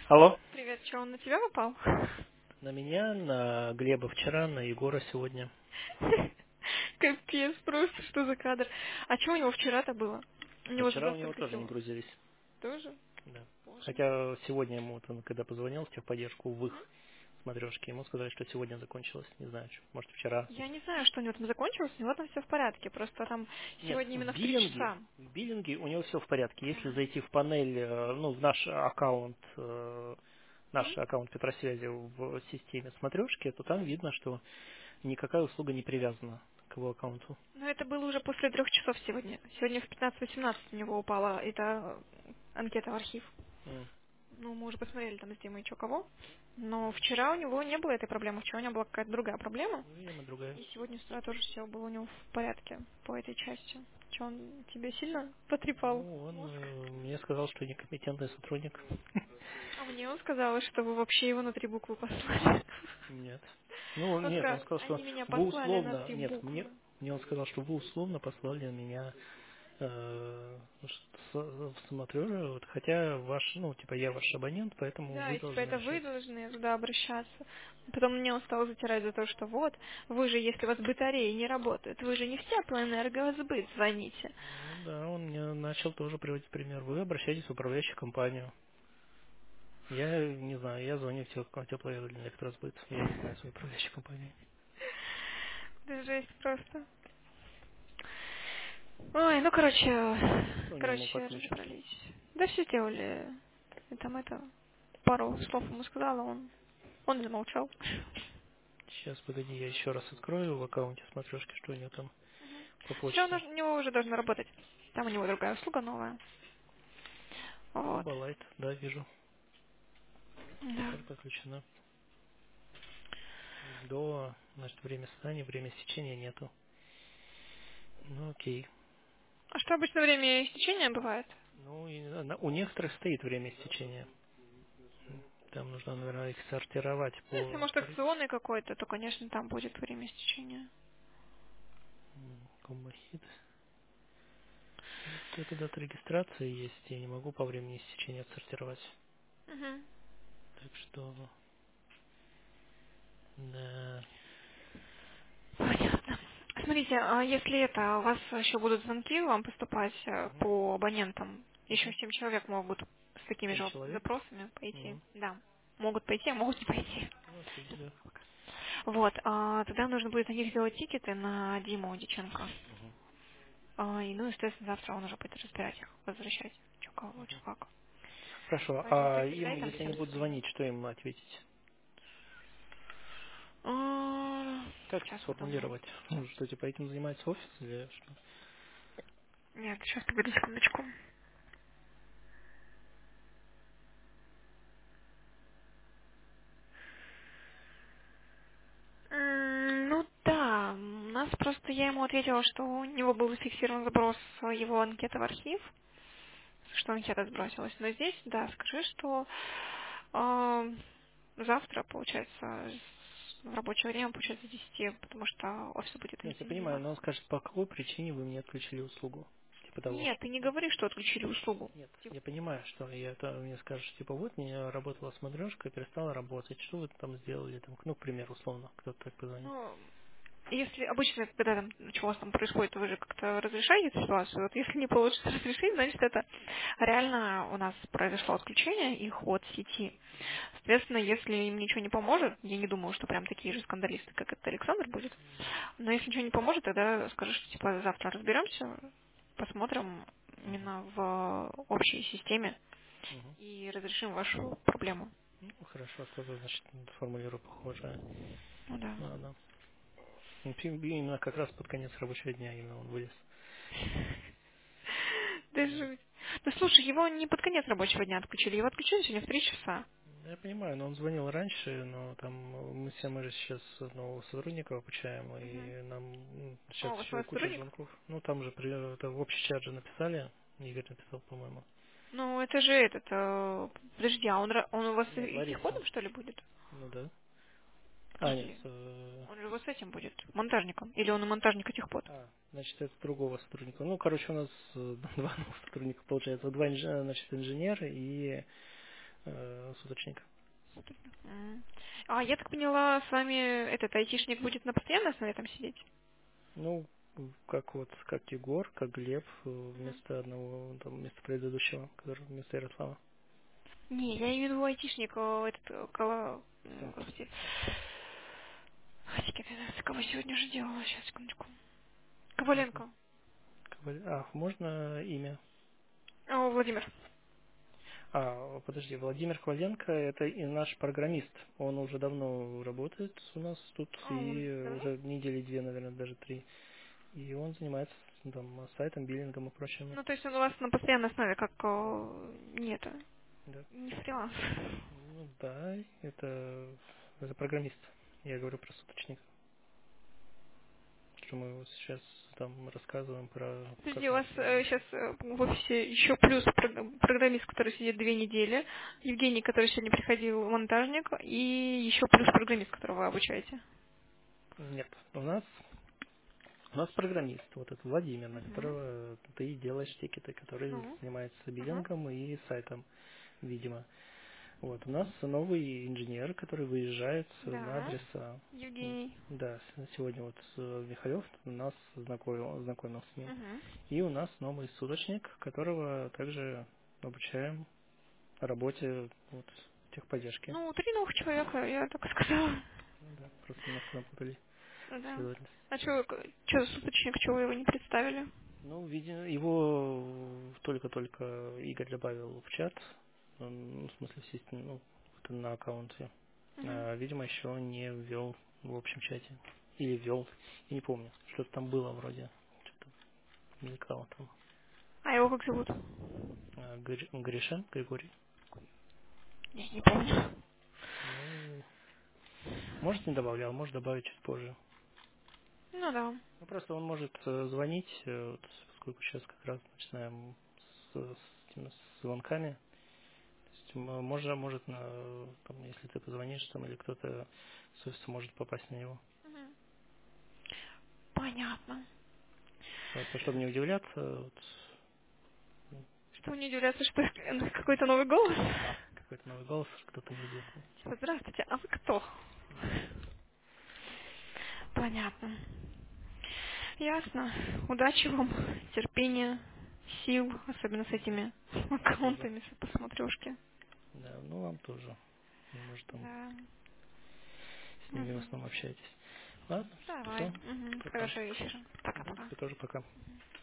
Алло. Привет, что, он на тебя попал? На меня, на Глеба вчера, на Егора сегодня. Капец, просто что за кадр. А что у него вчера-то было? У А него вчера туда у него столько тоже не всего. грузились. Тоже? Да. Боже. Хотя сегодня ему, вот он, когда позвонил в техподдержку в Мгм. их смотрешке, ему сказали, что сегодня закончилось. Не знаю, может вчера. Я не знаю, что у него там закончилось, у него там все в порядке. Просто там Нет, сегодня именно в 3 часа. в биллинге у него все в порядке. Если Ага. зайти в панель, ну, в Мгм. наш аккаунт Петросвязи в системе смотрешки, то там видно, что никакая услуга не привязана к его аккаунту. Но это было уже после 3 часов сегодня. Сегодня в 15:18 у него упала эта анкета в архив. М. Ну, мы уже посмотрели там с Димой, что кого. Но вчера у него не было этой проблемы. Вчера у него была какая-то другая проблема. Видимо, другая. И сегодня с утра тоже все было у него в порядке по этой части. Че, он тебе сильно потрепал Ну, он мозг? мне сказал, что некомпетентный сотрудник. А мне он сказал, что вы вообще его на 3 буквы послали. Нет. Ну, Он нет, он сказал, сказал, что они меня вы послали на условно, три нет, мне, буквы. мне он сказал, что вы условно послали меня в смотрю, вот, хотя ваш, ну, типа, я ваш абонент, поэтому Да, вы и типа должны это вы решать. должны туда обращаться. Потом мне он стал затирать за то, что вот, вы же, если у вас батареи не работают, вы же не в теплоэнерго, а в сбыт звоните. Ну да, он мне начал тоже приводить пример. Вы обращаетесь в управляющую компанию. Я не знаю, я звоню в теплоэлектросбыт. Я не знаю свою управляющую компанию. Да жесть просто. Ой, ну Что они ему короче, подключат? разобрались. Да все сделали. И там это, пару слов ему сказала, он замолчал. Сейчас, погоди, я еще раз открою в аккаунте смотрешки, что у него там по Все, почте. у него уже должно работать. Там у него другая услуга новая. Вот. Балайт, да, вижу. Да. Теперь подключено. Значит, время создания, время истечения нету. Ну, окей. А что обычно время истечения бывает? Ну, и у некоторых стоит время истечения. Там нужно, наверное, их сортировать Ну, если, по может, акционный какой-то, то, конечно, там будет время истечения. комбохит. Это дата регистрации есть, я не могу по времени истечения отсортировать. Угу. Так что, да. Понятно. Смотрите, а если это, у вас еще будут звонки вам поступать Угу. по абонентам, еще Угу. 7 человек могут с такими 7 же человек. запросами пойти. Угу. Да. Могут пойти, а могут не пойти. Ну, окей, да. Вот, тогда нужно будет на них сделать тикеты на Диму Диченко. Угу. И, ну, естественно, завтра он уже будет разбирать их, возвращать. Че кого, че как. Хорошо, Поэтому а ты им, кидай там если они всем будут своим. звонить, что им ответить? Как это Сейчас подумаю. сформулировать? Ну, что, типа, этим занимается офис или что? Нет, сейчас погоди секундочку. Ну да, у нас просто я ему ответила, что у него был зафиксирован заброс его анкеты в архив, что анкета сбросилась. Но здесь, да, скажи, что завтра, получается, в рабочее время, получается, с 10, потому что офис будет Нет, я этим понимаю, но заниматься. он скажет, по какой причине вы мне отключили услугу. Типа того. Нет, ты не говори, что отключили услугу. Нет, я понимаю, что мне скажешь, типа, вот, мне работала смотрешка, перестала работать, что вы там сделали, там, ну, к примеру, условно, кто-то так позвонит. Ну, если обычно, когда там что у вас там происходит, вы же как-то разрешаете эту ситуацию. Вот если не получится разрешить, значит это реально у нас произошло отключение их от сети. Соответственно, если им ничего не поможет, я не думаю, что прям такие же скандалисты, как этот Александр будет. Но если ничего не поможет, тогда скажи, что типа завтра разберемся, посмотрим Угу. именно в общей системе Угу. и разрешим вашу проблему. Ну, хорошо, тоже, значит, формулирую похожее. Ну да. Ладно. Ну, именно как раз под конец рабочего дня именно он вылез. Да жуть. Ну слушай, его не под конец рабочего дня отключили, его отключили сегодня в 3 часа. Я понимаю, но он звонил раньше, но там мы же сейчас нового сотрудника обучаем, Мгм. и нам О, сейчас у вас еще новый куча сотрудник? звонков. Ну, там же это в общий чат же написали, Игорь написал, по-моему. Ну, это же этот... подожди, а он у вас Нет, и Лариса. техходом, что ли, будет? Ну да. А, нет, Подожди, он же у вас этим будет, монтажником. Или он у монтажника техпод? значит, это другого сотрудника. Ну, короче, у нас два новых сотрудника, получается. Два значит, инженера и суточник. А я так поняла, с вами этот айтишник будет на постоянной основе там сидеть? Ну, как Егор, как Глеб, Мгм. вместо одного, там, вместо предыдущего, который вместо Ярослава. Не, я имею в виду айтишник, этот, Там, господи. Кого сегодня же делала? Сейчас, секундочку. Коваленко. можно имя? О, Владимир. Подожди, Владимир Коваленко, это и наш программист. Он уже давно работает у нас тут, и Давно? уже недели две, наверное, даже три. И он занимается там сайтом, биллингом и прочим. Ну, то есть он у вас на постоянной основе, как нет, Да. не фриланс. Ну да, это программист. Я говорю про суточник. Что мы вот сейчас там рассказываем про Подожди, как у у нас вас работает. сейчас в офисе еще плюс программист, который сидит 2 недели, Евгений, который сегодня приходил, монтажник, и еще плюс программист, которого вы обучаете. Нет, у нас программист, вот этот Владимир, на Угу. которого ты делаешь тикеты, который Ну, занимается ага, биллингом и сайтом, видимо. Вот, у нас новый инженер, который выезжает на да, адрес, Евгений. да, сегодня вот Михаил нас знакомил с ним. Угу. И у нас новый суточник, которого также обучаем работе вот, техподдержки. Ну, 3 новых человека, я так сказала. Ну да, просто немножко напутали Ну да. следовательность. А что суточник, чего вы его не представили? Ну, видимо, его только-только Игорь добавил в чат, ну, в смысле, в ну, вот на аккаунте. Угу. Видимо, еще не ввел в общем чате. Или ввел, я не помню. Что-то там было вроде. Что-то мелькало там. А его как зовут? Гришин, Григорий. Я не помню. Ну, может, не добавлял, может добавить чуть позже. Ну да. Ну, просто он может звонить, вот, поскольку сейчас как раз начинаем с звонками. То есть может там, если ты позвонишь, там, или кто-то с офиса может попасть на него. Мгм. Понятно. Просто чтобы не удивляться, вот, ну, Что не удивляться, что какой-то новый голос? какой-то новый голос, кто-то зайдет. Типа, здравствуйте, а вы кто? Да. Понятно. Ясно. Удачи вам, терпения, сил, особенно с этими Вам тоже. аккаунтами, посмотрюшки. Да, ну вам тоже. Вы, может, там Да. с ними в Мгм. основном общаетесь. Ладно, Давай. все, Мгм. пока. Хорошего вечера. Пока-пока. Тебе тоже пока.